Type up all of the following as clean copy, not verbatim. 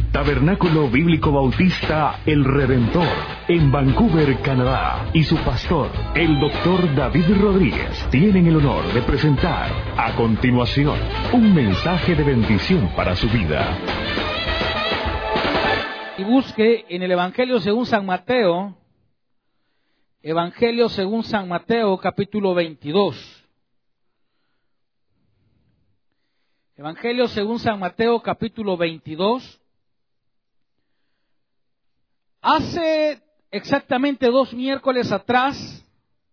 Tabernáculo Bíblico Bautista El Redentor, en Vancouver, Canadá, y su pastor, el Dr. David Rodríguez, tienen el honor de presentar a continuación un mensaje de bendición para su vida. Y busque en el Evangelio según San Mateo, capítulo 22. Evangelio según San Mateo, capítulo 22. Hace exactamente 2 miércoles atrás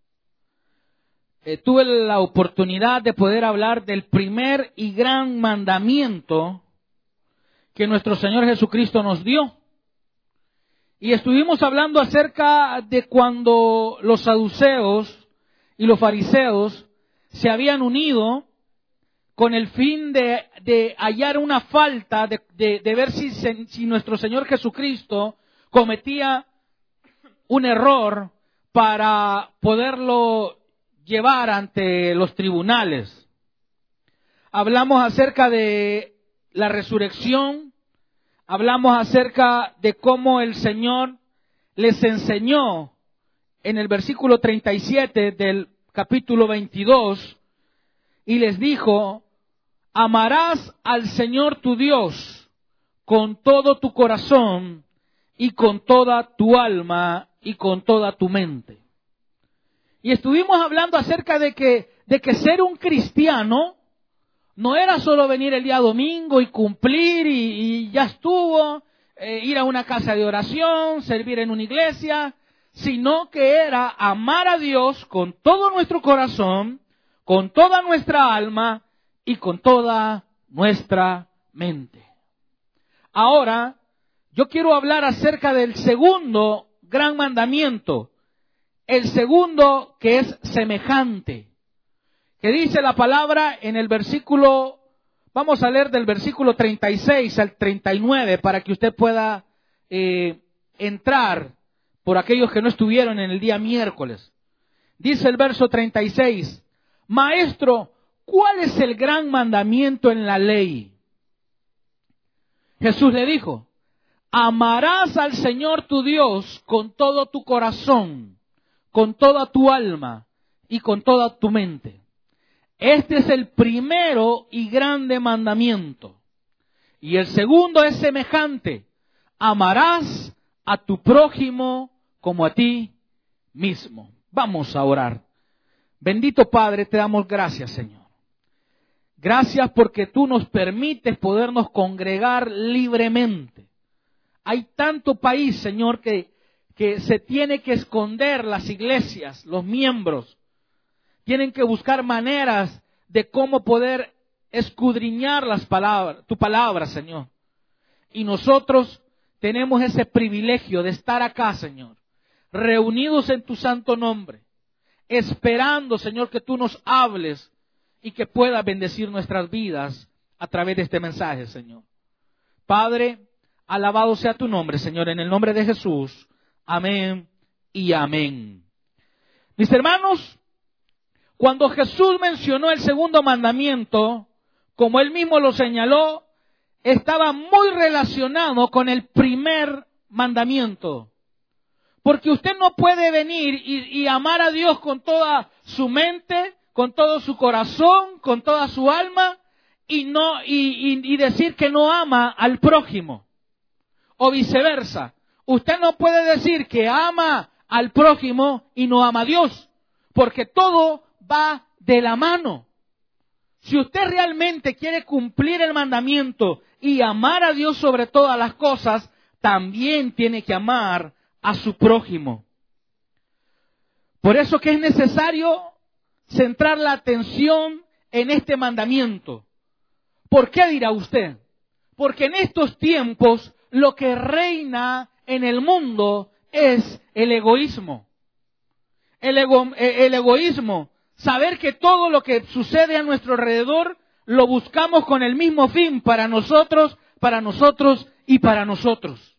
tuve la oportunidad de poder hablar del primer y gran mandamiento que nuestro Señor Jesucristo nos dio. Y estuvimos hablando acerca de cuando los saduceos y los fariseos se habían unido con el fin de hallar una falta, de ver si nuestro Señor Jesucristo cometía un error para poderlo llevar ante los tribunales. Hablamos acerca de la resurrección, hablamos acerca de cómo el Señor les enseñó en el versículo 37 del capítulo 22 y les dijo: amarás al Señor tu Dios con todo tu corazón y con toda tu alma y con toda tu mente. Y estuvimos hablando acerca de que ser un cristiano no era solo venir el día domingo y cumplir y ya estuvo, ir a una casa de oración, servir en una iglesia, sino que era amar a Dios con todo nuestro corazón, con toda nuestra alma y con toda nuestra mente. Ahora, yo quiero hablar acerca del segundo gran mandamiento, el segundo que es semejante, que dice la palabra en el versículo, vamos a leer del versículo 36 al 39 para que usted pueda entrar por aquellos que no estuvieron en el día miércoles. Dice el verso 36, Maestro, ¿cuál es el gran mandamiento en la ley? Jesús le dijo: amarás al Señor tu Dios con todo tu corazón, con toda tu alma y con toda tu mente. Este es el primero y grande mandamiento. Y el segundo es semejante: amarás a tu prójimo como a ti mismo. Vamos a orar. Bendito Padre, te damos gracias, Señor. Gracias porque tú nos permites podernos congregar libremente. Hay tanto país, Señor, que se tiene que esconder las iglesias, los miembros. Tienen que buscar maneras de cómo poder escudriñar tu palabra, Señor. Y nosotros tenemos ese privilegio de estar acá, Señor, reunidos en tu santo nombre, esperando, Señor, que tú nos hables y que puedas bendecir nuestras vidas a través de este mensaje, Señor. Padre, alabado sea tu nombre, Señor, en el nombre de Jesús. Amén y amén. Mis hermanos, cuando Jesús mencionó el segundo mandamiento, como él mismo lo señaló, estaba muy relacionado con el primer mandamiento. Porque usted no puede venir y amar a Dios con toda su mente, con todo su corazón, con toda su alma, y decir que no ama al prójimo. O viceversa. Usted no puede decir que ama al prójimo y no ama a Dios, porque todo va de la mano. Si usted realmente quiere cumplir el mandamiento y amar a Dios sobre todas las cosas, también tiene que amar a su prójimo. Por eso que es necesario centrar la atención en este mandamiento. ¿Por qué dirá usted? Porque en estos tiempos lo que reina en el mundo es el egoísmo. El egoísmo, saber que todo lo que sucede a nuestro alrededor lo buscamos con el mismo fin, para nosotros y para nosotros.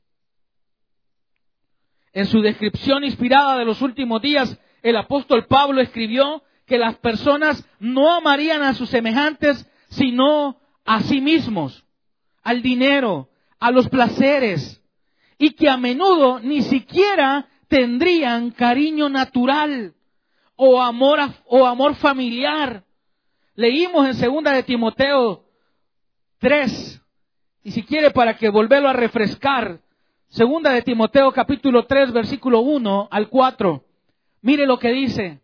En su descripción inspirada de los últimos días, el apóstol Pablo escribió que las personas no amarían a sus semejantes, sino a sí mismos, al dinero, a los placeres y que a menudo ni siquiera tendrían cariño natural o amor familiar. Leímos en 2 de Timoteo 3, y si quiere para que volverlo a refrescar, 2 de Timoteo capítulo 3, versículo 1 al 4. Mire lo que dice.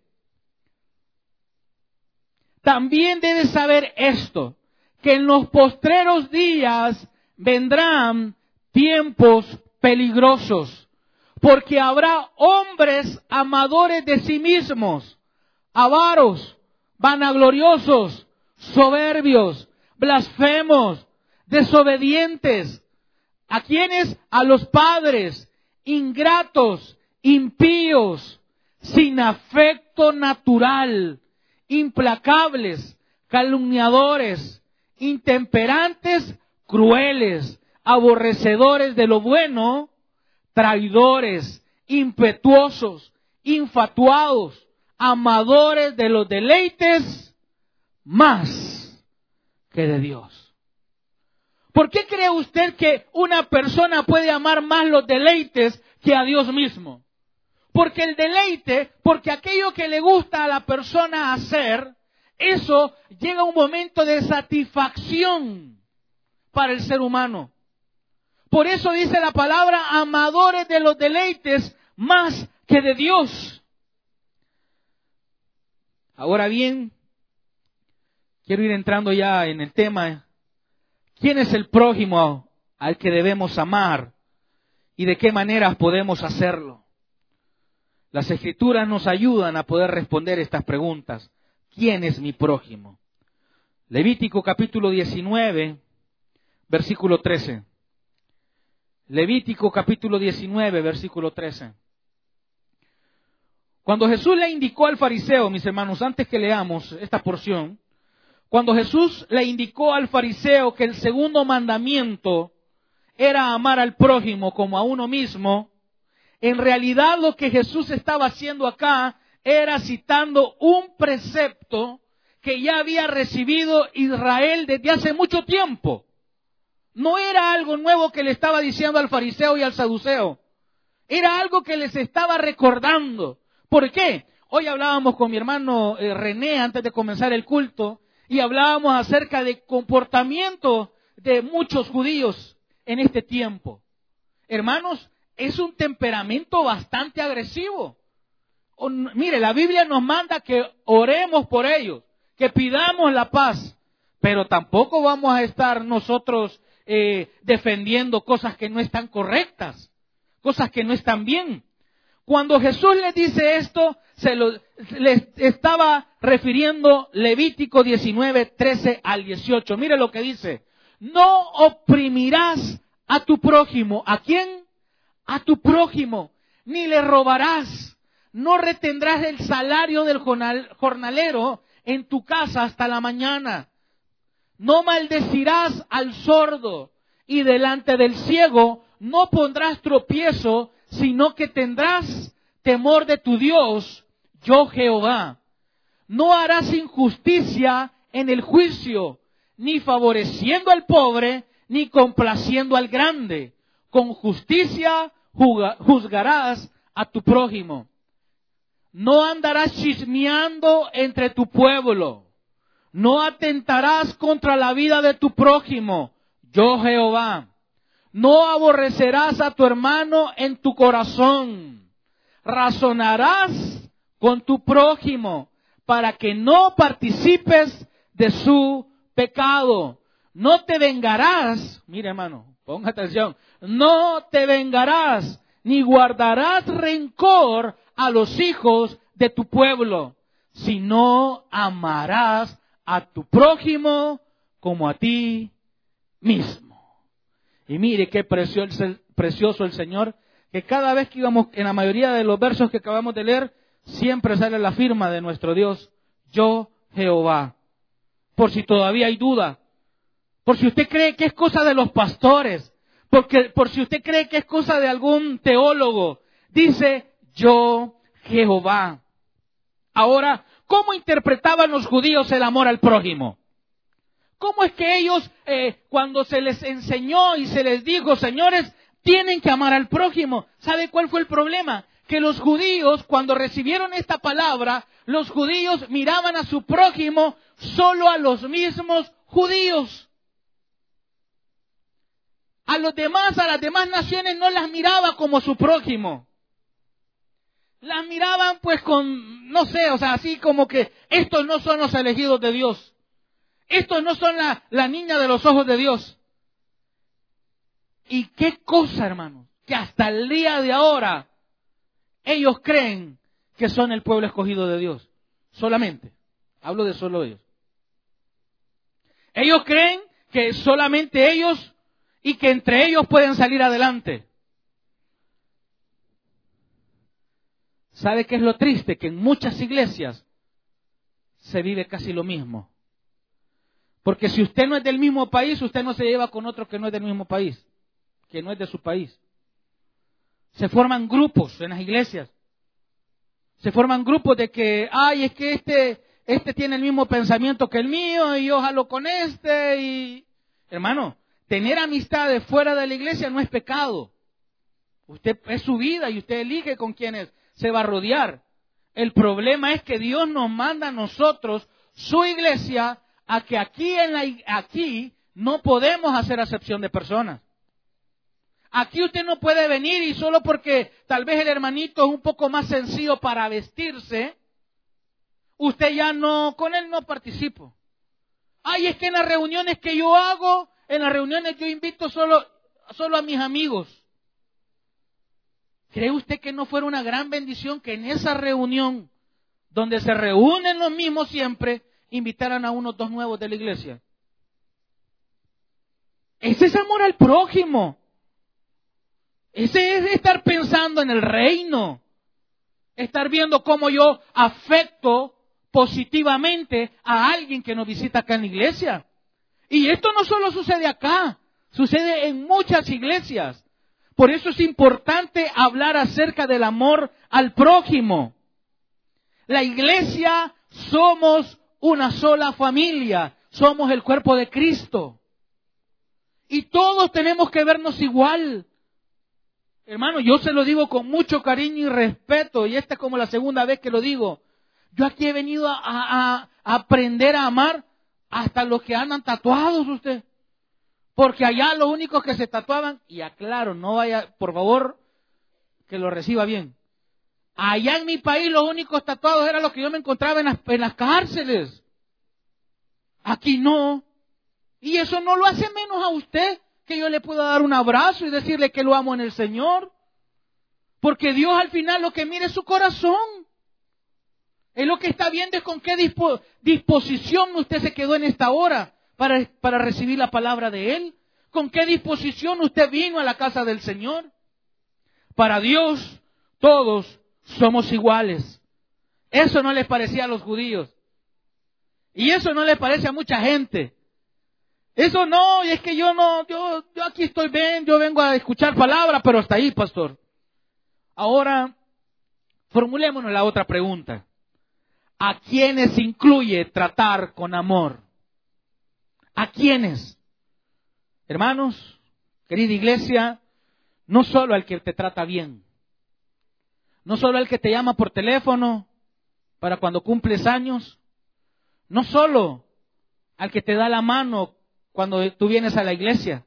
También debes saber esto, que en los postreros días vendrán tiempos peligrosos, porque habrá hombres amadores de sí mismos, avaros, vanagloriosos, soberbios, blasfemos, desobedientes. ¿A quiénes? A los padres, ingratos, impíos, sin afecto natural, implacables, calumniadores, intemperantes, crueles, aborrecedores de lo bueno, traidores, impetuosos, infatuados, amadores de los deleites más que de Dios. ¿Por qué cree usted que una persona puede amar más los deleites que a Dios mismo? Porque el deleite, porque aquello que le gusta a la persona hacer, eso llega a un momento de satisfacción para el ser humano. Por eso dice la palabra, amadores de los deleites más que de Dios. Ahora bien, quiero ir entrando ya en el tema. ¿Quién es el prójimo al que debemos amar? ¿Y de qué maneras podemos hacerlo? Las Escrituras nos ayudan a poder responder estas preguntas. ¿Quién es mi prójimo? Levítico capítulo 19, versículo 13. Levítico capítulo 19, versículo 13. Cuando Jesús le indicó al fariseo, mis hermanos, antes que leamos esta porción, cuando Jesús le indicó al fariseo que el segundo mandamiento era amar al prójimo como a uno mismo, en realidad lo que Jesús estaba haciendo acá era citando un precepto que ya había recibido Israel desde hace mucho tiempo. No era algo nuevo que le estaba diciendo al fariseo y al saduceo. Era algo que les estaba recordando. ¿Por qué? Hoy hablábamos con mi hermano René antes de comenzar el culto y hablábamos acerca del comportamiento de muchos judíos en este tiempo. Hermanos, es un temperamento bastante agresivo. Mire, la Biblia nos manda que oremos por ellos, que pidamos la paz, pero tampoco vamos a estar nosotros defendiendo cosas que no están correctas, cosas que no están bien. Cuando Jesús les dice esto, les estaba refiriendo Levítico 19, 13 al 18. Mire lo que dice. No oprimirás a tu prójimo. ¿A quién? A tu prójimo. Ni le robarás. No retendrás el salario del jornalero en tu casa hasta la mañana. No maldecirás al sordo. Y delante del ciego no pondrás tropiezo, sino que tendrás temor de tu Dios, yo Jehová. No harás injusticia en el juicio, ni favoreciendo al pobre, ni complaciendo al grande. Con justicia juzgarás a tu prójimo. No andarás chismeando entre tu pueblo. No atentarás contra la vida de tu prójimo, yo Jehová. No aborrecerás a tu hermano en tu corazón. Razonarás con tu prójimo para que no participes de su pecado. No te vengarás, mire hermano, ponga atención, no te vengarás ni guardarás rencor a los hijos de tu pueblo, sino amarás a tu prójimo como a ti mismo. Y mire qué precioso el Señor, que cada vez que íbamos, en la mayoría de los versos que acabamos de leer, siempre sale la firma de nuestro Dios, yo Jehová. Por si todavía hay duda, por si usted cree que es cosa de los pastores, por si usted cree que es cosa de algún teólogo, dice yo Jehová. Ahora, ¿cómo interpretaban los judíos el amor al prójimo? ¿cómo es que ellos, cuando se les enseñó y se les dijo, señores, tienen que amar al prójimo? ¿Sabe cuál fue el problema? Que los judíos, cuando recibieron esta palabra, los judíos miraban a su prójimo solo a los mismos judíos. A las demás naciones no las miraba como su prójimo. Las miraban pues con, no sé, o sea, así como que estos no son los elegidos de Dios. Estos no son la niña de los ojos de Dios. Y qué cosa, hermanos, que hasta el día de ahora ellos creen que son el pueblo escogido de Dios. Solamente. Hablo de solo ellos. Ellos creen que solamente ellos y que entre ellos pueden salir adelante. ¿Sabe qué es lo triste? Que en muchas iglesias se vive casi lo mismo. Porque si usted no es del mismo país, usted no se lleva con otro que no es del mismo país, que no es de su país. Se forman grupos en las iglesias. Se forman grupos de que, es que este tiene el mismo pensamiento que el mío y yo jalo con este. Y hermano, tener amistades fuera de la iglesia no es pecado. Usted es su vida y usted elige con quiénes se va a rodear. El problema es que Dios nos manda a nosotros, su iglesia, a que aquí no podemos hacer acepción de personas. Aquí usted no puede venir y solo porque tal vez el hermanito es un poco más sencillo para vestirse, usted ya no, con él no participo. Es que en las reuniones que yo hago, en las reuniones yo invito solo a mis amigos. ¿Cree usted que no fuera una gran bendición que en esa reunión, donde se reúnen los mismos siempre, invitaran a unos 2 nuevos de la iglesia? Ese es amor al prójimo. Ese es estar pensando en el reino. Estar viendo cómo yo afecto positivamente a alguien que nos visita acá en la iglesia. Y esto no solo sucede acá, sucede en muchas iglesias. Por eso es importante hablar acerca del amor al prójimo. La iglesia somos una sola familia, somos el cuerpo de Cristo. Y todos tenemos que vernos igual. Hermano, yo se lo digo con mucho cariño y respeto, y esta es como la segunda vez que lo digo. Yo aquí he venido a aprender a amar hasta los que andan tatuados usted. Porque allá los únicos que se tatuaban, y aclaro, no vaya, por favor, que lo reciba bien. Allá en mi país los únicos tatuados eran los que yo me encontraba en las cárceles. Aquí no. Y eso no lo hace menos a usted que yo le pueda dar un abrazo y decirle que lo amo en el Señor. Porque Dios al final lo que mira es su corazón. Él lo que está viendo es con qué disposición usted se quedó en esta hora para recibir la palabra de Él. ¿Con qué disposición usted vino a la casa del Señor? Para Dios, todos somos iguales. Eso no les parecía a los judíos. Y eso no les parece a mucha gente. Eso no, y es que yo aquí estoy bien, yo vengo a escuchar palabra, pero hasta ahí, pastor. Ahora, formulémonos la otra pregunta. ¿A quiénes incluye tratar con amor? ¿A quiénes? Hermanos, querida iglesia, no solo al que te trata bien, no solo al que te llama por teléfono para cuando cumples años, no solo al que te da la mano cuando tú vienes a la iglesia.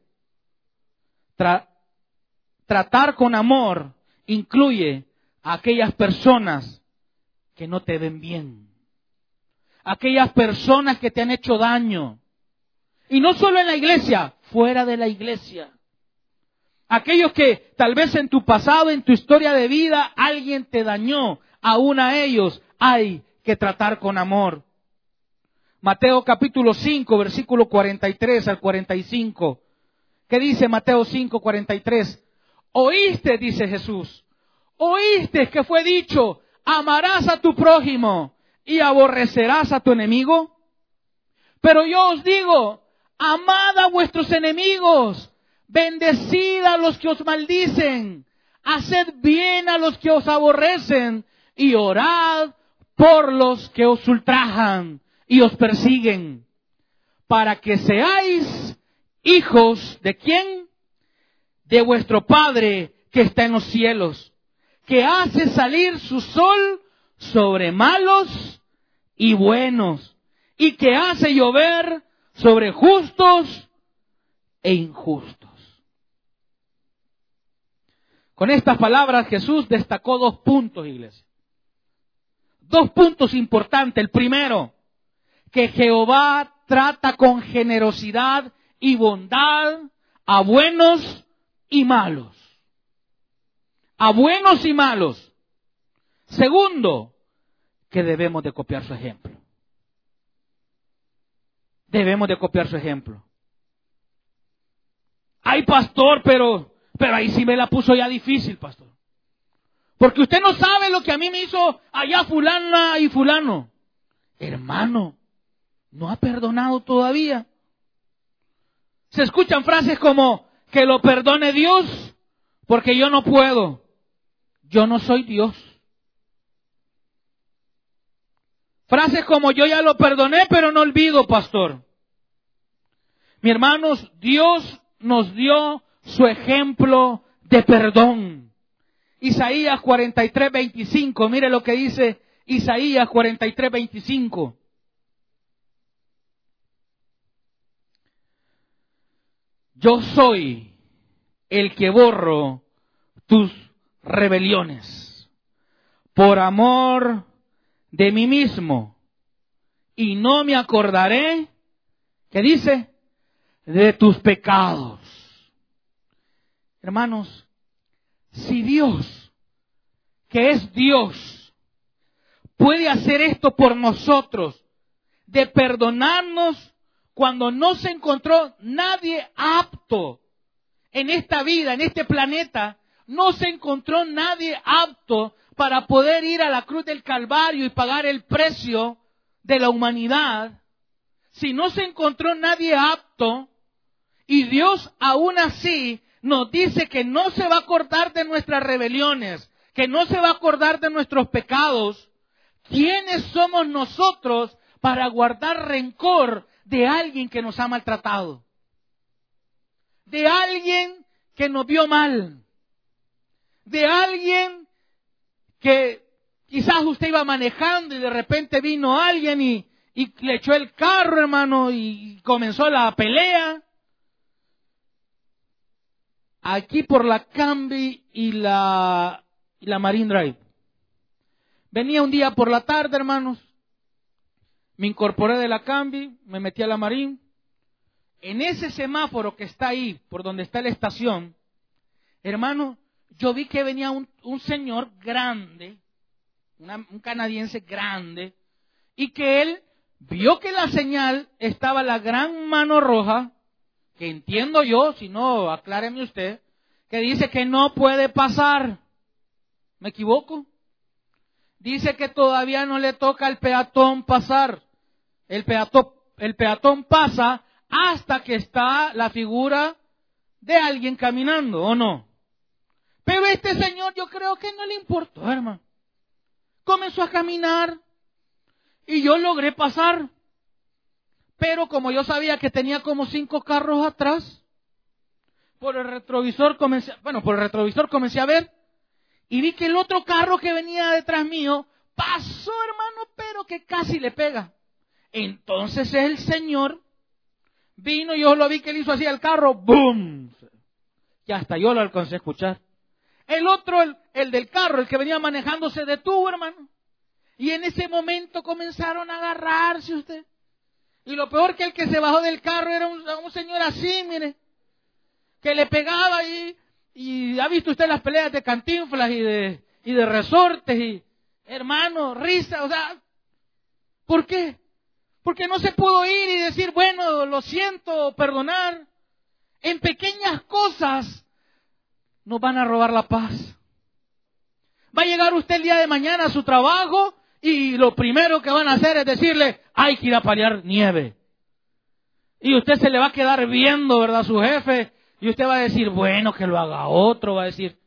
Tratar con amor incluye a aquellas personas que no te ven bien, aquellas personas que te han hecho daño. Y no solo en la iglesia, fuera de la iglesia. Aquellos que tal vez en tu pasado, en tu historia de vida, alguien te dañó. Aún a ellos hay que tratar con amor. Mateo capítulo 5, versículo 43 al 45. ¿Qué dice Mateo 5, 43? Oíste, dice Jesús, oíste que fue dicho, amarás a tu prójimo y aborrecerás a tu enemigo. Pero yo os digo, amad a vuestros enemigos, bendecid a los que os maldicen, haced bien a los que os aborrecen y orad por los que os ultrajan y os persiguen, para que seáis hijos ¿de quién? De vuestro Padre que está en los cielos, que hace salir su sol sobre malos y buenos, y que hace llover sobre justos e injustos. Con estas palabras Jesús destacó 2 puntos, iglesia. 2 puntos importantes. El primero, que Jehová trata con generosidad y bondad a buenos y malos. A buenos y malos. Segundo, que debemos de copiar su ejemplo. Debemos de copiar su ejemplo. Ay, pastor, pero ahí sí me la puso ya difícil, pastor. Porque usted no sabe lo que a mí me hizo allá fulana y fulano. Hermano, ¿no ha perdonado todavía? Se escuchan frases como, que lo perdone Dios, porque yo no puedo. Yo no soy Dios. Frases como, yo ya lo perdoné, pero no olvido, pastor. Mi hermanos, Dios nos dio su ejemplo de perdón. Isaías 43:25, mire lo que dice Isaías 43:25. Yo soy el que borro tus rebeliones por amor de mí mismo, y no me acordaré, ¿qué dice? De tus pecados. Hermanos, si Dios, que es Dios, puede hacer esto por nosotros, de perdonarnos cuando no se encontró nadie apto en esta vida, en este planeta, no se encontró nadie apto para poder ir a la cruz del Calvario y pagar el precio de la humanidad. Si no se encontró nadie apto, y Dios aún así nos dice que no se va a acordar de nuestras rebeliones, que no se va a acordar de nuestros pecados, ¿quiénes somos nosotros para guardar rencor de alguien que nos ha maltratado? De alguien que nos vio mal. De alguien que quizás usted iba manejando y de repente vino alguien y le echó el carro, hermano, y comenzó la pelea. Aquí por la Camby y la Marine Drive. Venía un día por la tarde, hermanos. Me incorporé de la Camby, me metí a la Marine. En ese semáforo que está ahí, por donde está la estación, hermano, yo vi que venía un señor grande, un canadiense grande, y que él vio que la señal estaba la gran mano roja, que entiendo yo, si no, acláreme usted, que dice que no puede pasar. ¿Me equivoco? Dice que todavía no le toca al peatón pasar. El peatón pasa hasta que está la figura de alguien caminando, ¿o no? Pero este señor yo creo que no le importó, hermano. Comenzó a caminar y yo logré pasar. Pero como yo sabía que tenía como 5 carros atrás, por el retrovisor comencé a ver y vi que el otro carro que venía detrás mío pasó, hermano, pero que casi le pega. Entonces el señor vino y yo lo vi que él hizo así al carro, ¡boom! Y hasta yo lo alcancé a escuchar. El otro, el del carro, el que venía manejando, se detuvo, hermano. Y en ese momento comenzaron a agarrarse usted. Y lo peor que el que se bajó del carro era un señor así, mire, que le pegaba y ha visto usted las peleas de Cantinflas y de Resortes y, hermano, risa, o sea, ¿por qué? Porque no se pudo ir y decir, bueno, lo siento, perdonar. En pequeñas cosas nos van a robar la paz. Va a llegar usted el día de mañana a su trabajo y lo primero que van a hacer es decirle, hay que ir a paliar nieve. Y usted se le va a quedar viendo, ¿verdad?, a su jefe, y usted va a decir, bueno, que lo haga otro, va a decir.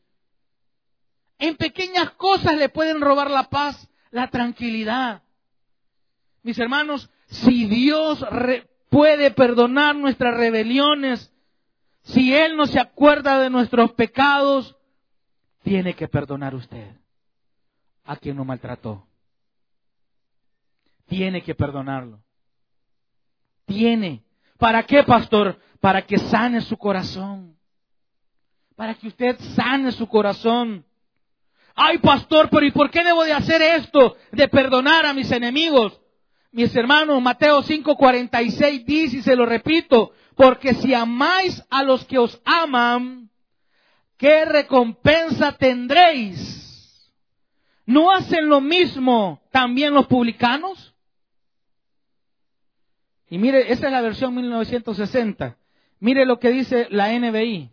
En pequeñas cosas le pueden robar la paz, la tranquilidad. Mis hermanos, si Dios puede perdonar nuestras rebeliones, si Él no se acuerda de nuestros pecados, tiene que perdonar usted a quien lo maltrató. Tiene que perdonarlo. Tiene. ¿Para qué, pastor? Para que sane su corazón. Para que usted sane su corazón. Ay, pastor, pero ¿y por qué debo de hacer esto? De perdonar a mis enemigos. Mis hermanos, Mateo 5:46 dice, y se lo repito, porque si amáis a los que os aman, ¿qué recompensa tendréis? ¿No hacen lo mismo también los publicanos? Y mire, esa es la versión 1960. Mire lo que dice la NBI.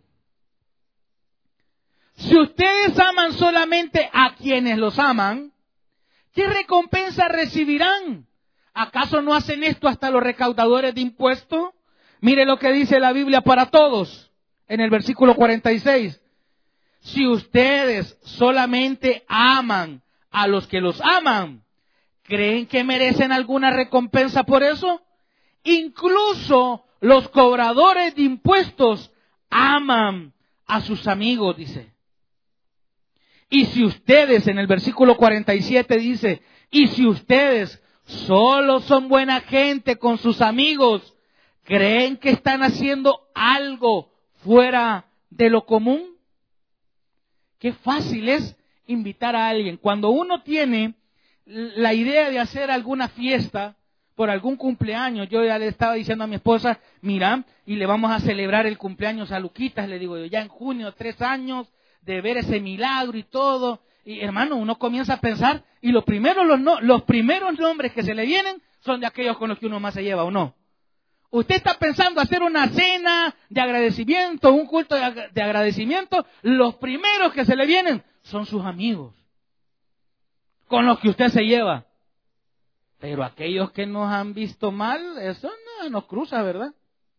Si ustedes aman solamente a quienes los aman, ¿qué recompensa recibirán? ¿Acaso no hacen esto hasta los recaudadores de impuestos? Mire lo que dice la Biblia para todos, en el versículo 46. Si ustedes solamente aman a los que los aman, ¿creen que merecen alguna recompensa por eso? Incluso los cobradores de impuestos aman a sus amigos, dice. Y si ustedes, en el versículo 47 dice, y si ustedes solo son buena gente con sus amigos, ¿creen que están haciendo algo fuera de lo común? Qué fácil es invitar a alguien. Cuando uno tiene la idea de hacer alguna fiesta por algún cumpleaños, yo ya le estaba diciendo a mi esposa, mira, y le vamos a celebrar el cumpleaños a Luquitas, le digo yo, ya en junio, 3 años de ver ese milagro y todo. Y hermano, uno comienza a pensar, y los primeros nombres que se le vienen son de aquellos con los que uno más se lleva, ¿o no? Usted está pensando hacer una cena de agradecimiento, un culto de agradecimiento, los primeros que se le vienen son sus amigos, con los que usted se lleva. Pero aquellos que nos han visto mal, eso no nos cruza, ¿verdad?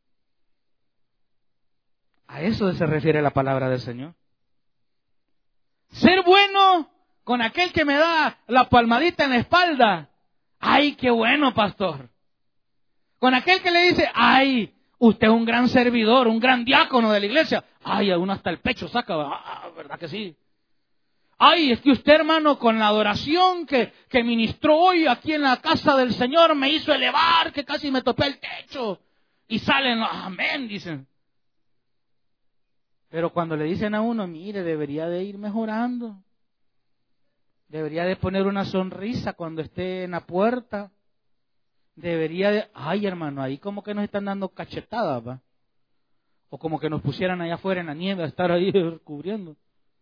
A eso se refiere la palabra del Señor. Ser bueno con aquel que me da la palmadita en la espalda. ¡Ay, qué bueno, pastor! Con aquel que le dice, ¡ay, usted es un gran servidor, un gran diácono de la iglesia! ¡Ay, a uno hasta el pecho saca! ¿Verdad que sí? ¡Ay, es que usted, hermano, con la adoración que ministró hoy aquí en la casa del Señor, me hizo elevar, que casi me topé el techo! Y salen, amén, dicen. Pero cuando le dicen a uno, mire, debería de ir mejorando. Debería de poner una sonrisa cuando esté en la puerta. Debería de... Ay, hermano, ahí como que nos están dando cachetadas, ¿va? O como que nos pusieran allá afuera en la nieve a estar ahí cubriendo.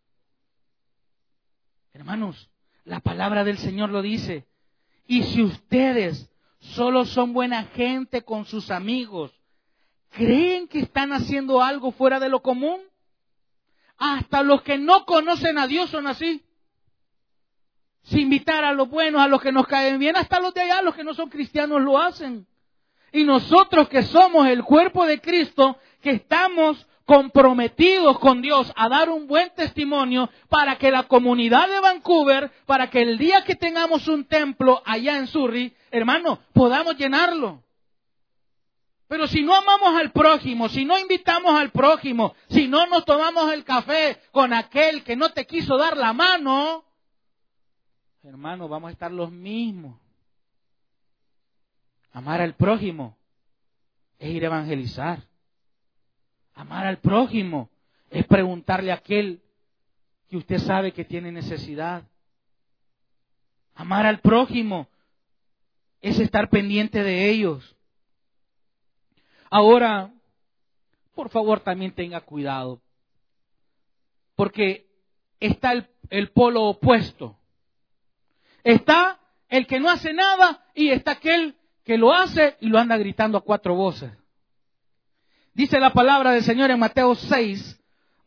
Hermanos, la palabra del Señor lo dice. Y si ustedes solo son buena gente con sus amigos, ¿creen que están haciendo algo fuera de lo común? Hasta los que no conocen a Dios son así. Si invitar a los buenos, a los que nos caen bien, hasta los de allá, los que no son cristianos lo hacen. Y nosotros que somos el cuerpo de Cristo, que estamos comprometidos con Dios a dar un buen testimonio para que la comunidad de Vancouver, para que el día que tengamos un templo allá en Surrey, hermano, podamos llenarlo. Pero si no amamos al prójimo, si no invitamos al prójimo, si no nos tomamos el café con aquel que no te quiso dar la mano, hermano, vamos a estar los mismos. Amar al prójimo es ir a evangelizar. Amar al prójimo es preguntarle a aquel que usted sabe que tiene necesidad. Amar al prójimo es estar pendiente de ellos. Ahora, por favor, también tenga cuidado, porque está el polo opuesto. Está el que no hace nada y está aquel que lo hace y lo anda gritando a 4 voces. Dice la palabra del Señor en Mateo 6,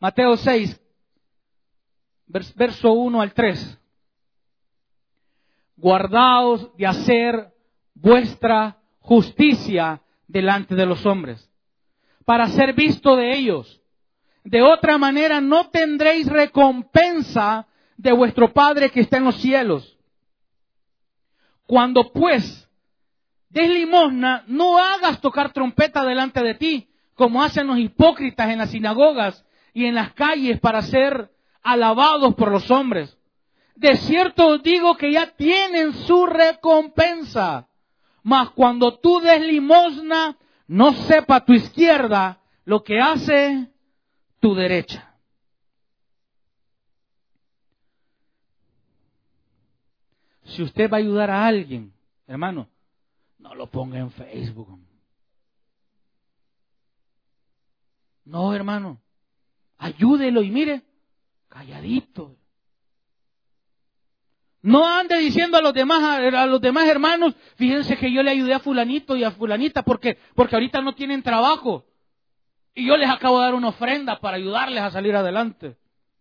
verso 1 al 3. Guardaos de hacer vuestra justicia delante de los hombres, para ser visto de ellos. De otra manera no tendréis recompensa de vuestro Padre que está en los cielos. Cuando pues des limosna, no hagas tocar trompeta delante de ti, como hacen los hipócritas en las sinagogas y en las calles para ser alabados por los hombres. De cierto os digo que ya tienen su recompensa. Mas cuando tú des limosna, no sepa tu izquierda lo que hace tu derecha. Si usted va a ayudar a alguien, hermano, no lo ponga en Facebook. No, hermano, ayúdelo y mire, calladito. No ande diciendo a los demás hermanos, fíjense que yo le ayudé a fulanito y a fulanita porque ahorita no tienen trabajo. Y yo les acabo de dar una ofrenda para ayudarles a salir adelante.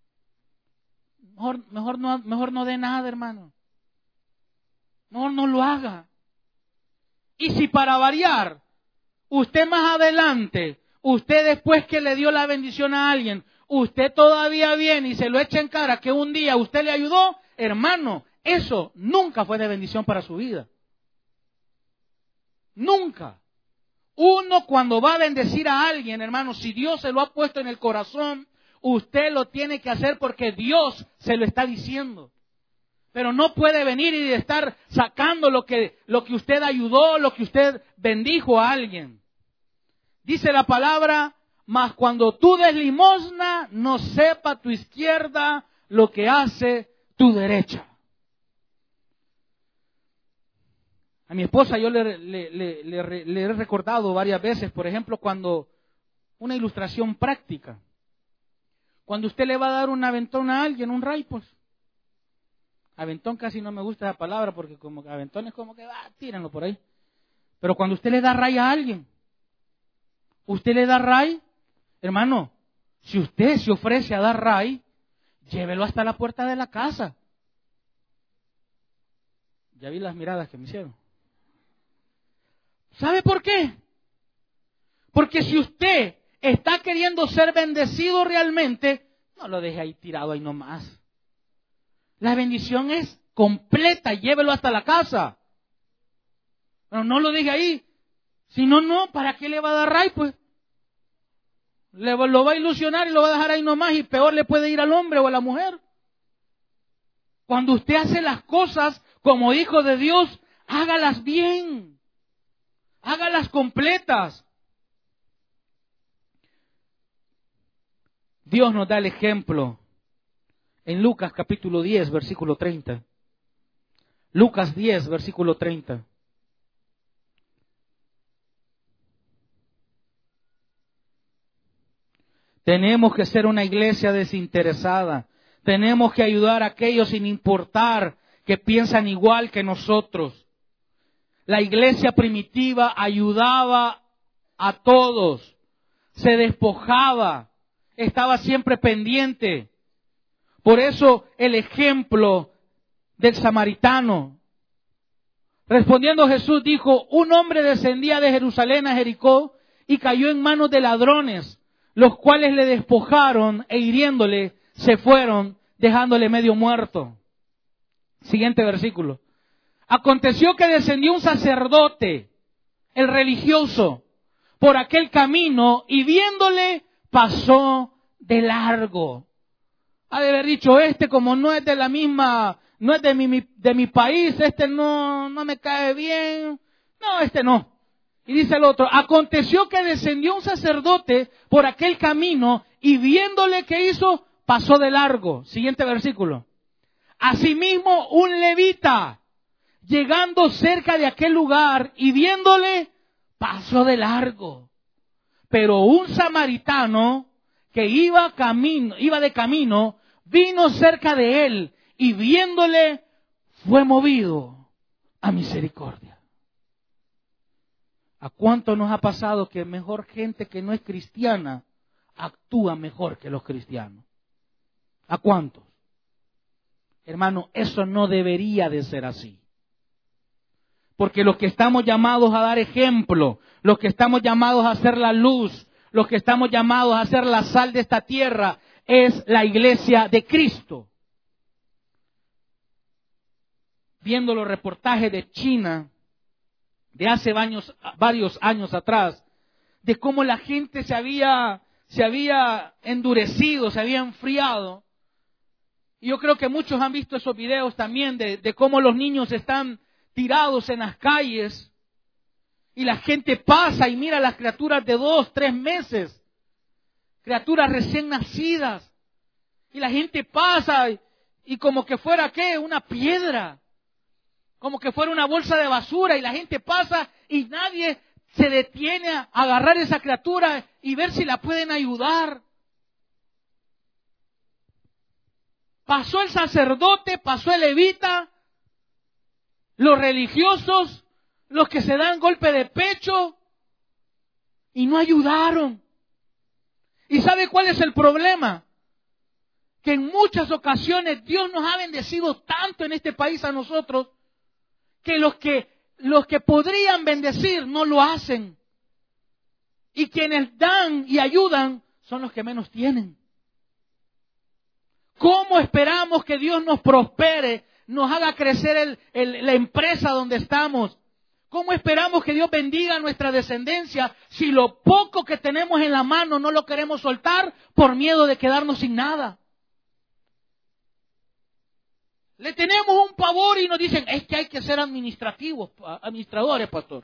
Mejor no dé nada, hermano. No lo haga. Y si para variar, usted más adelante, usted después que le dio la bendición a alguien, usted todavía viene y se lo echa en cara que un día usted le ayudó, hermano, eso nunca fue de bendición para su vida. Nunca. Uno cuando va a bendecir a alguien, hermano, si Dios se lo ha puesto en el corazón, usted lo tiene que hacer porque Dios se lo está diciendo. Pero no puede venir y estar sacando lo que usted ayudó, lo que usted bendijo a alguien. Dice la palabra, mas cuando tú des limosna, no sepa tu izquierda lo que hace tu derecha. A mi esposa yo le he recordado varias veces, por ejemplo, cuando una ilustración práctica. Cuando usted le va a dar un aventón a alguien, un ray, pues. Aventón casi no me gusta esa palabra porque como aventón es como que tírenlo por ahí. Pero cuando usted le da ray a alguien, usted le da ray, hermano, si usted se ofrece a dar ray, llévelo hasta la puerta de la casa. Ya vi las miradas que me hicieron. ¿Sabe por qué? Porque si usted está queriendo ser bendecido realmente, no lo deje ahí tirado ahí nomás. La bendición es completa, llévelo hasta la casa. Pero no lo deje ahí. Si no, ¿para qué le va a dar ray? Pues lo va a ilusionar y lo va a dejar ahí nomás y peor le puede ir al hombre o a la mujer. Cuando usted hace las cosas como hijo de Dios, hágalas bien. Hágalas completas. Dios nos da el ejemplo en Lucas capítulo 10, versículo 30. Lucas 10, versículo 30. Tenemos que ser una iglesia desinteresada. Tenemos que ayudar a aquellos sin importar que piensan igual que nosotros. La iglesia primitiva ayudaba a todos, se despojaba, estaba siempre pendiente. Por eso el ejemplo del samaritano. Respondiendo Jesús dijo, un hombre descendía de Jerusalén a Jericó y cayó en manos de ladrones, los cuales le despojaron e hiriéndole se fueron, dejándole medio muerto. Siguiente versículo. Aconteció que descendió un sacerdote, el religioso, por aquel camino y viéndole pasó de largo. Ha de haber dicho, como no es de la misma, no es de mi país, no me cae bien, no, no. Y dice el otro, aconteció que descendió un sacerdote por aquel camino y viéndole que hizo, pasó de largo. Siguiente versículo. Asimismo un levita, llegando cerca de aquel lugar y viéndole, pasó de largo. Pero un samaritano que iba de camino, vino cerca de él y viéndole, fue movido a misericordia. ¿A cuánto nos ha pasado que mejor gente que no es cristiana actúa mejor que los cristianos? ¿A cuántos? Hermano, eso no debería de ser así. Porque los que estamos llamados a dar ejemplo, los que estamos llamados a hacer la luz, los que estamos llamados a hacer la sal de esta tierra, es la iglesia de Cristo. Viendo los reportajes de China, de hace varios años atrás, de cómo la gente se había endurecido, se había enfriado. Y yo creo que muchos han visto esos videos también de cómo los niños están tirados en las calles y la gente pasa y mira a las criaturas de 2, 3 meses, criaturas recién nacidas, y la gente pasa y como que fuera, ¿qué? Una piedra, como que fuera una bolsa de basura, y la gente pasa y nadie se detiene a agarrar esa criatura y ver si la pueden ayudar. Pasó el sacerdote, pasó el levita, los religiosos, los que se dan golpe de pecho, y no ayudaron. ¿Y sabe cuál es el problema? Que en muchas ocasiones Dios nos ha bendecido tanto en este país a nosotros, que los que podrían bendecir no lo hacen. Y quienes dan y ayudan son los que menos tienen. ¿Cómo esperamos que Dios nos prospere, nos haga crecer la empresa donde estamos? ¿Cómo esperamos que Dios bendiga a nuestra descendencia si lo poco que tenemos en la mano no lo queremos soltar por miedo de quedarnos sin nada? Le tenemos un pavor y nos dicen, es que hay que ser administradores, pastor.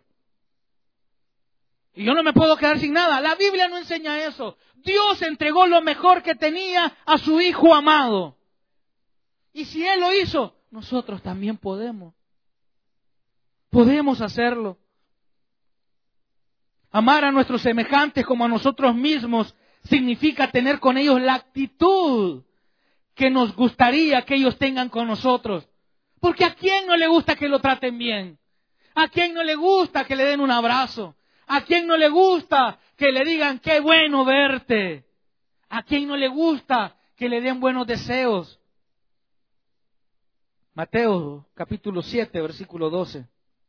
Y yo no me puedo quedar sin nada. La Biblia no enseña eso. Dios entregó lo mejor que tenía a su Hijo amado. Y si Él lo hizo, nosotros también podemos. Podemos hacerlo. Amar a nuestros semejantes como a nosotros mismos significa tener con ellos la actitud que nos gustaría que ellos tengan con nosotros. Porque ¿a quién no le gusta que lo traten bien? ¿A quién no le gusta que le den un abrazo? ¿A quién no le gusta que le digan qué bueno verte? ¿A quién no le gusta que le den buenos deseos? Mateo capítulo 7, versículo 12.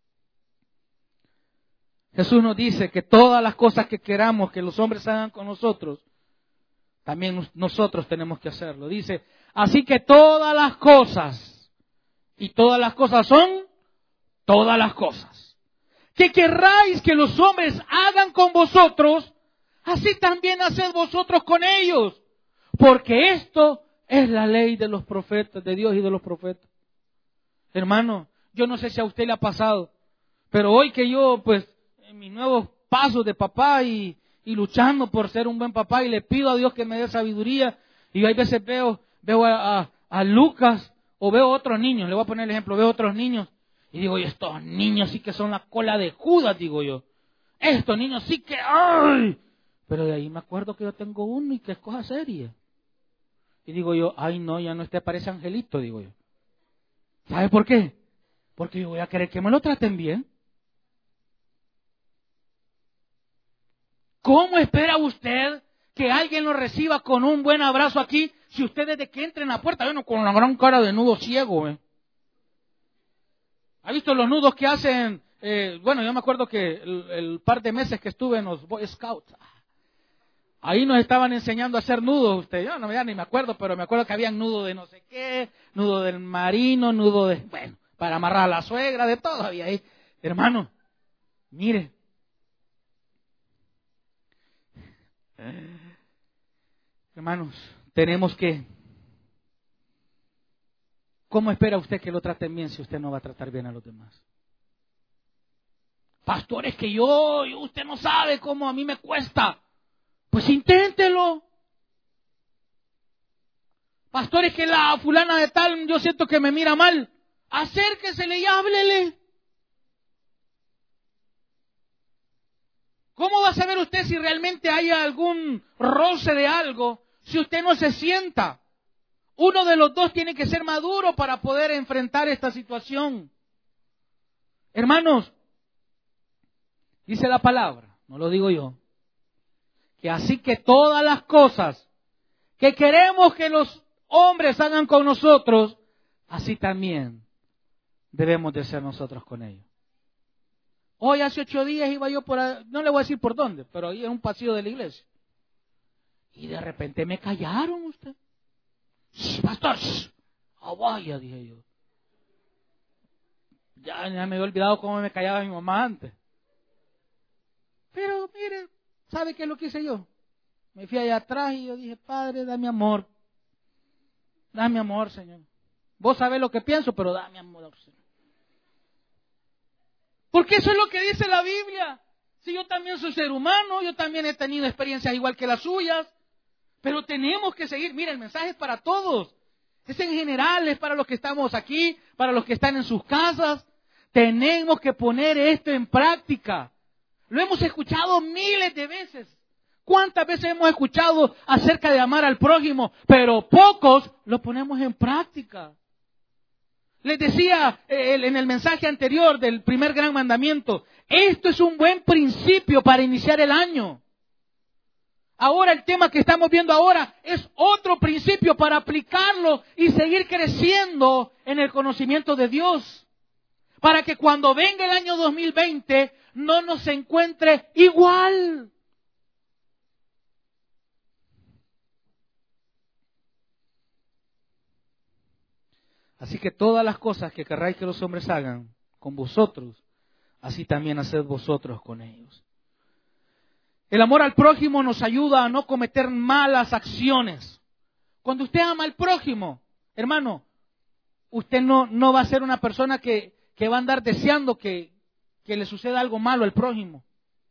Jesús nos dice que todas las cosas que queramos que los hombres hagan con nosotros, también nosotros tenemos que hacerlo. Dice, así que todas las cosas, y todas las cosas son todas las cosas, que querráis que los hombres hagan con vosotros, así también haced vosotros con ellos, porque esto es la ley de los profetas, de Dios y de los profetas. Hermano, yo no sé si a usted le ha pasado, pero hoy que yo, en mis nuevos pasos de papá y luchando por ser un buen papá, y le pido a Dios que me dé sabiduría, y hay veces veo a Lucas, o veo otros niños, le voy a poner el ejemplo, veo otros niños, y digo, estos niños sí que son la cola de Judas, digo yo. Estos niños sí que, ¡ay! Pero de ahí me acuerdo que yo tengo uno y que es cosa seria. Y digo yo, ay no, ya no parece angelito, digo yo. ¿Sabe por qué? Porque yo voy a querer que me lo traten bien. ¿Cómo espera usted que alguien lo reciba con un buen abrazo aquí si usted desde que entra en la puerta, con una gran cara de nudo ciego? ¿Ha visto los nudos que hacen? Yo me acuerdo que el par de meses que estuve en los Boy Scouts, ahí nos estaban enseñando a hacer nudos. Yo ya ni me acuerdo, pero me acuerdo que habían nudo de no sé qué, nudo del marino, nudo de, para amarrar a la suegra, de todo había ahí. Hermano, mire. Hermanos, tenemos que... ¿Cómo espera usted que lo traten bien si usted no va a tratar bien a los demás? Pastor, es que usted no sabe cómo a mí me cuesta. Pues inténtelo. Pastor, es que la fulana de tal, yo siento que me mira mal. Acérquesele y háblele. ¿Cómo va a saber usted si realmente hay algún roce de algo si usted no se sienta? Uno de los dos tiene que ser maduro para poder enfrentar esta situación. Hermanos, dice la palabra, no lo digo yo, que así que todas las cosas que queremos que los hombres hagan con nosotros, así también debemos de ser nosotros con ellos. Hoy hace 8 días iba yo no le voy a decir por dónde, pero ahí en un pasillo de la iglesia. Y de repente me callaron usted. Pastor, vaya, dije yo. Ya me había olvidado cómo me callaba mi mamá antes. Pero mire, ¿sabe qué es lo que hice yo? Me fui allá atrás y yo dije, Padre, dame amor. Dame amor, Señor. Vos sabés lo que pienso, pero dame amor, Señor. Porque eso es lo que dice la Biblia. Si yo también soy ser humano, yo también he tenido experiencias igual que las suyas. Pero tenemos que seguir. Mira, el mensaje es para todos. Es en general, es para los que estamos aquí, para los que están en sus casas. Tenemos que poner esto en práctica. Lo hemos escuchado miles de veces. ¿Cuántas veces hemos escuchado acerca de amar al prójimo? Pero pocos lo ponemos en práctica. Les decía en el mensaje anterior del primer gran mandamiento, esto es un buen principio para iniciar el año. Ahora el tema que estamos viendo ahora es otro principio para aplicarlo y seguir creciendo en el conocimiento de Dios. Para que cuando venga el año 2020 no nos encuentre igual. Así que todas las cosas que querráis que los hombres hagan con vosotros, así también haced vosotros con ellos. El amor al prójimo nos ayuda a no cometer malas acciones. Cuando usted ama al prójimo, hermano, usted no va a ser una persona que va a andar deseando que le suceda algo malo al prójimo.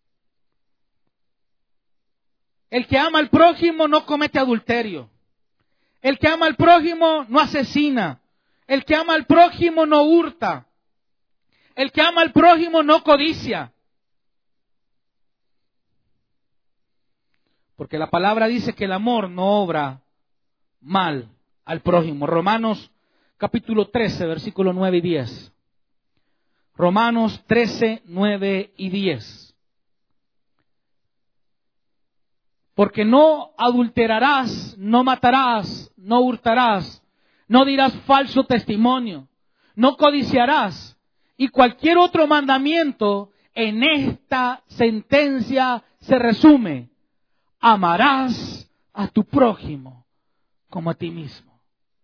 El que ama al prójimo no comete adulterio. El que ama al prójimo no asesina. El que ama al prójimo no hurta. El que ama al prójimo no codicia. Porque la palabra dice que el amor no obra mal al prójimo. Romanos capítulo 13, versículos 9 y 10. Romanos 13, 9 y 10. Porque no adulterarás, no matarás, no hurtarás, no dirás falso testimonio, no codiciarás. Y cualquier otro mandamiento en esta sentencia se resume: amarás a tu prójimo como a ti mismo.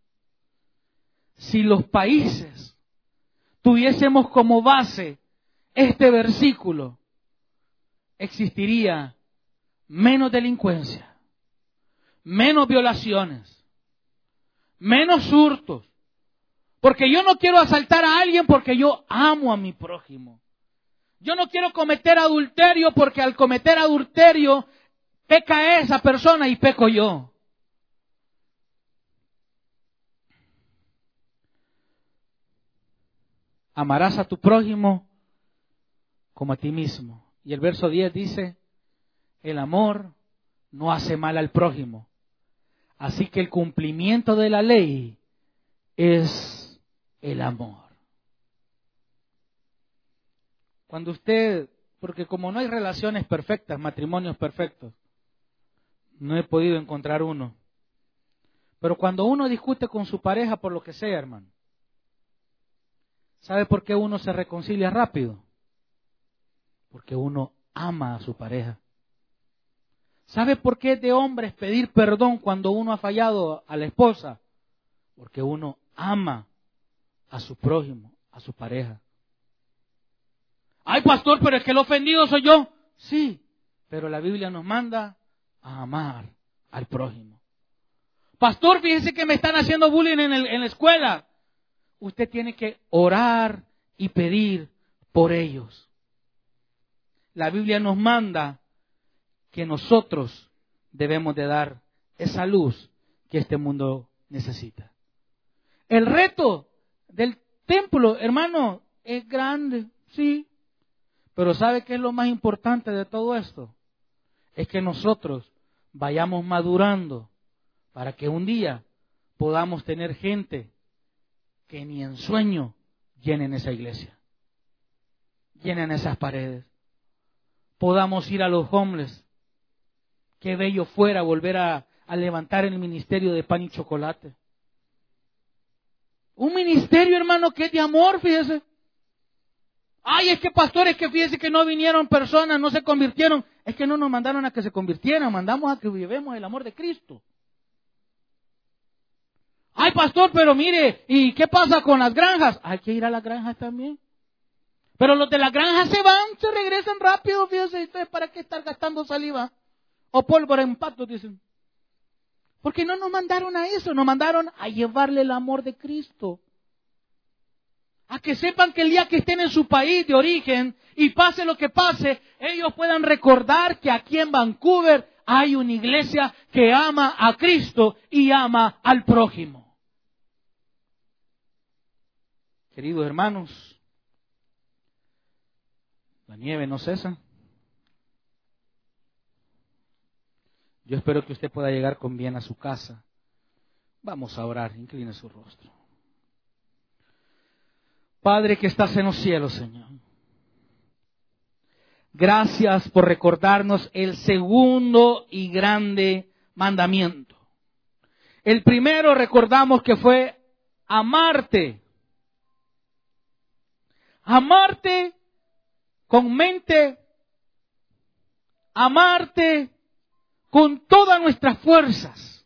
Si los países tuviésemos como base este versículo, existiría menos delincuencia, menos violaciones, menos hurtos. Porque yo no quiero asaltar a alguien porque yo amo a mi prójimo. Yo no quiero cometer adulterio porque al cometer adulterio peca esa persona y peco yo. Amarás a tu prójimo como a ti mismo. Y el verso 10 dice, el amor no hace mal al prójimo. Así que el cumplimiento de la ley es el amor. Cuando usted, porque como no hay relaciones perfectas, matrimonios perfectos, no he podido encontrar uno. Pero cuando uno discute con su pareja por lo que sea, hermano, ¿sabe por qué uno se reconcilia rápido? Porque uno ama a su pareja. ¿Sabe por qué es de hombres pedir perdón cuando uno ha fallado a la esposa? Porque uno ama a su prójimo, a su pareja. Ay, pastor, pero es que el ofendido soy yo. Sí, pero la Biblia nos manda a amar al prójimo. Pastor, fíjese que me están haciendo bullying en la escuela. Usted tiene que orar y pedir por ellos. La Biblia nos manda que nosotros debemos de dar esa luz que este mundo necesita. El reto del templo, hermano, es grande, sí. Pero ¿sabe qué es lo más importante de todo esto? Es que nosotros vayamos madurando para que un día podamos tener gente que ni en sueño llenen esa iglesia, llenen esas paredes. Podamos ir a los homeless. Qué bello fuera volver a levantar el ministerio de pan y chocolate. Un ministerio, hermano, que es de amor, fíjese. Ay, es que pastores, que fíjese que no vinieron personas, no se convirtieron. Es que no nos mandaron a que se convirtieran, mandamos a que vivamos el amor de Cristo. Ay, pastor, pero mire, ¿y qué pasa con las granjas? Hay que ir a las granjas también. Pero los de la granja se van, se regresan rápido, fíjense, entonces ¿para qué estar gastando saliva? O pólvora en patos, dicen. Porque no nos mandaron a eso, nos mandaron a llevarle el amor de Cristo. A que sepan que el día que estén en su país de origen y pase lo que pase, ellos puedan recordar que aquí en Vancouver hay una iglesia que ama a Cristo y ama al prójimo. Queridos hermanos, la nieve no cesa. Yo espero que usted pueda llegar con bien a su casa. Vamos a orar, incline su rostro. Padre que estás en los cielos, Señor. Gracias por recordarnos el segundo y grande mandamiento. El primero recordamos que fue amarte. Amarte con mente. Amarte con todas nuestras fuerzas.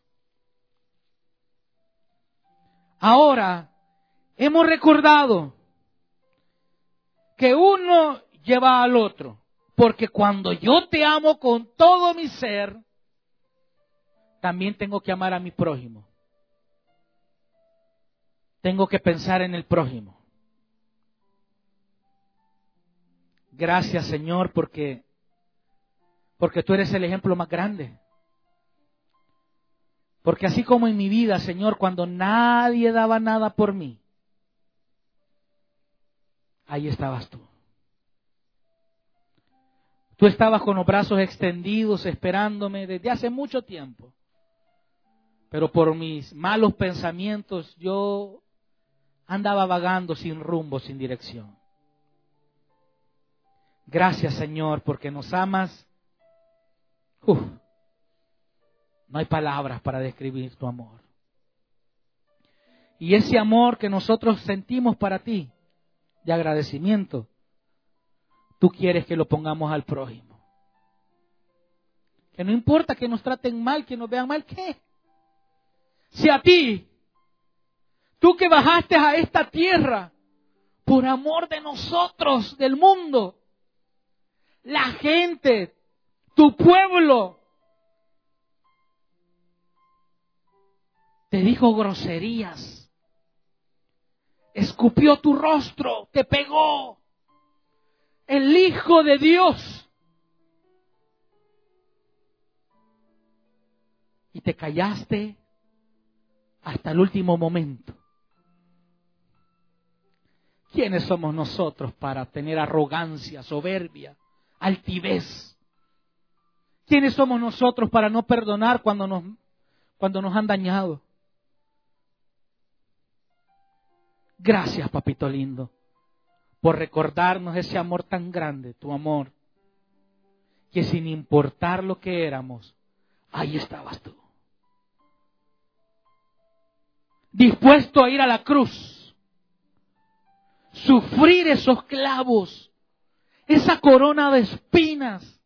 Ahora hemos recordado que uno lleva al otro. Porque cuando yo te amo con todo mi ser, también tengo que amar a mi prójimo. Tengo que pensar en el prójimo. Gracias, Señor, porque tú eres el ejemplo más grande. Porque así como en mi vida, Señor, cuando nadie daba nada por mí, ahí estabas tú. Tú estabas con los brazos extendidos esperándome desde hace mucho tiempo. Pero por mis malos pensamientos yo andaba vagando sin rumbo, sin dirección. Gracias, Señor, porque nos amas. No hay palabras para describir tu amor. Y ese amor que nosotros sentimos para ti, de agradecimiento, tú quieres que lo pongamos al prójimo. Que no importa que nos traten mal, que nos vean mal, ¿qué? Si a ti, tú que bajaste a esta tierra por amor de nosotros, del mundo, la gente, tu pueblo, te dijo groserías, escupió tu rostro, te pegó. El Hijo de Dios. Y te callaste hasta el último momento. ¿Quiénes somos nosotros para tener arrogancia, soberbia, altivez? ¿Quiénes somos nosotros para no perdonar cuando nos han dañado? Gracias, papito lindo, por recordarnos ese amor tan grande, tu amor, que sin importar lo que éramos, ahí estabas tú. Dispuesto a ir a la cruz, sufrir esos clavos, esa corona de espinas.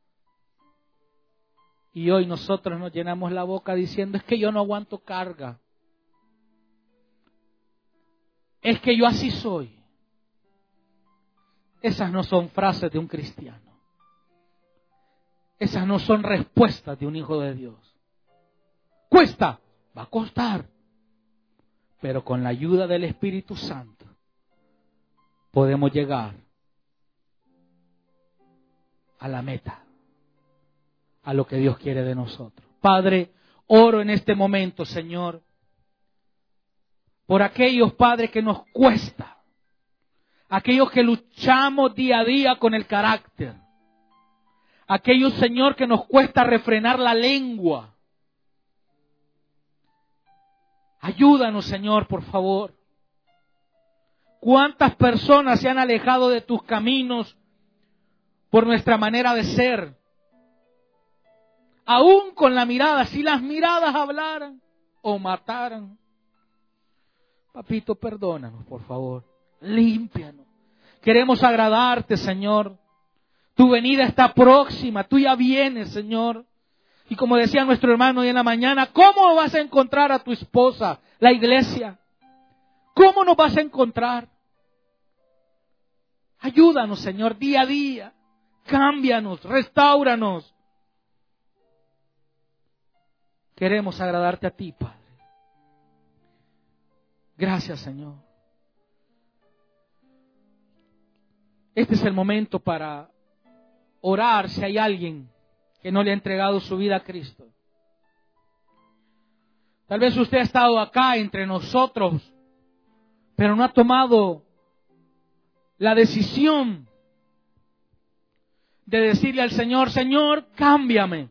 Y hoy nosotros nos llenamos la boca diciendo, es que yo no aguanto carga. Es que yo así soy. Esas no son frases de un cristiano. Esas no son respuestas de un hijo de Dios. Cuesta, va a costar. Pero con la ayuda del Espíritu Santo podemos llegar a la meta, a lo que Dios quiere de nosotros. Padre, oro en este momento, Señor, por aquellos, Padre, que nos cuesta. Aquellos que luchamos día a día con el carácter. Aquellos, Señor, que nos cuesta refrenar la lengua. Ayúdanos, Señor, por favor. ¿Cuántas personas se han alejado de tus caminos por nuestra manera de ser? Aún con la mirada, si las miradas hablaran o mataran. Papito, perdónanos, por favor. Límpianos. Queremos agradarte, Señor. Tu venida está próxima. Tú ya vienes, Señor. Y como decía nuestro hermano hoy en la mañana, ¿cómo vas a encontrar a tu esposa, la iglesia? ¿Cómo nos vas a encontrar? Ayúdanos, Señor, día a día. Cámbianos, restáuranos. Queremos agradarte a ti, Padre. Gracias, Señor. Este es el momento para orar si hay alguien que no le ha entregado su vida a Cristo. Tal vez usted ha estado acá entre nosotros, pero no ha tomado la decisión de decirle al Señor: Señor, cámbiame.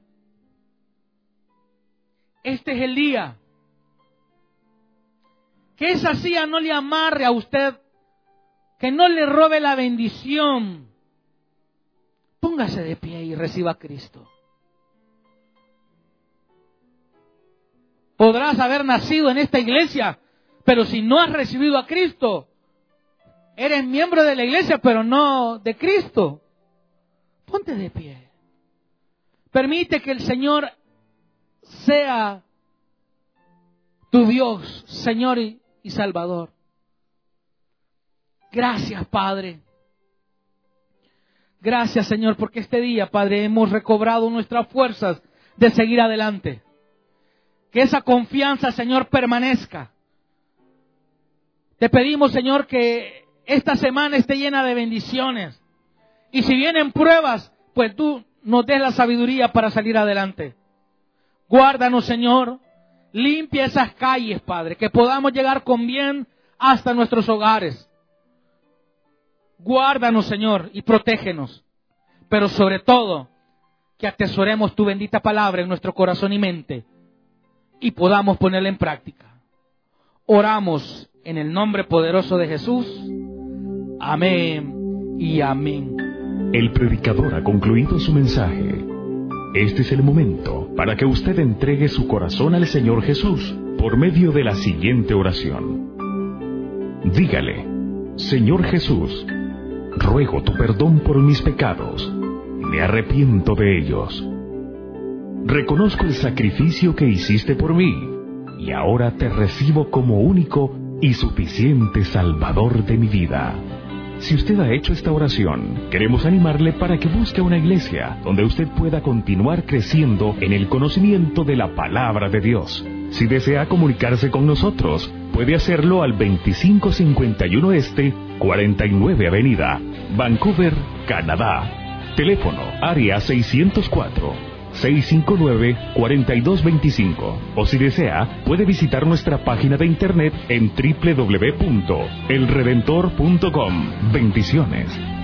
Este es el día. Que esa silla no le amarre a usted, que no le robe la bendición. Póngase de pie y reciba a Cristo. Podrás haber nacido en esta iglesia, pero si no has recibido a Cristo, eres miembro de la iglesia, pero no de Cristo. Ponte de pie. Permite que el Señor sea tu Dios, Señor y Salvador. Gracias, Padre. Gracias, Señor, porque este día, Padre, hemos recobrado nuestras fuerzas de seguir adelante. Que esa confianza, Señor, permanezca. Te pedimos, Señor, que esta semana esté llena de bendiciones. Y si vienen pruebas, pues tú nos des la sabiduría para salir adelante. Guárdanos, Señor. Limpia esas calles, Padre, que podamos llegar con bien hasta nuestros hogares. Guárdanos, Señor, y protégenos. Pero sobre todo, que atesoremos tu bendita palabra en nuestro corazón y mente y podamos ponerla en práctica. Oramos en el nombre poderoso de Jesús. Amén y amén. El predicador ha concluido su mensaje. Este es el momento para que usted entregue su corazón al Señor Jesús por medio de la siguiente oración. Dígale: Señor Jesús, ruego tu perdón por mis pecados. Me arrepiento de ellos. Reconozco el sacrificio que hiciste por mí y ahora te recibo como único y suficiente Salvador de mi vida. Si usted ha hecho esta oración, queremos animarle para que busque una iglesia donde usted pueda continuar creciendo en el conocimiento de la palabra de Dios. Si desea comunicarse con nosotros, puede hacerlo al 2551 Este, 49 Avenida, Vancouver, Canadá. Teléfono área 604-659-4225. O si desea, puede visitar nuestra página de internet en www.elredentor.com. Bendiciones.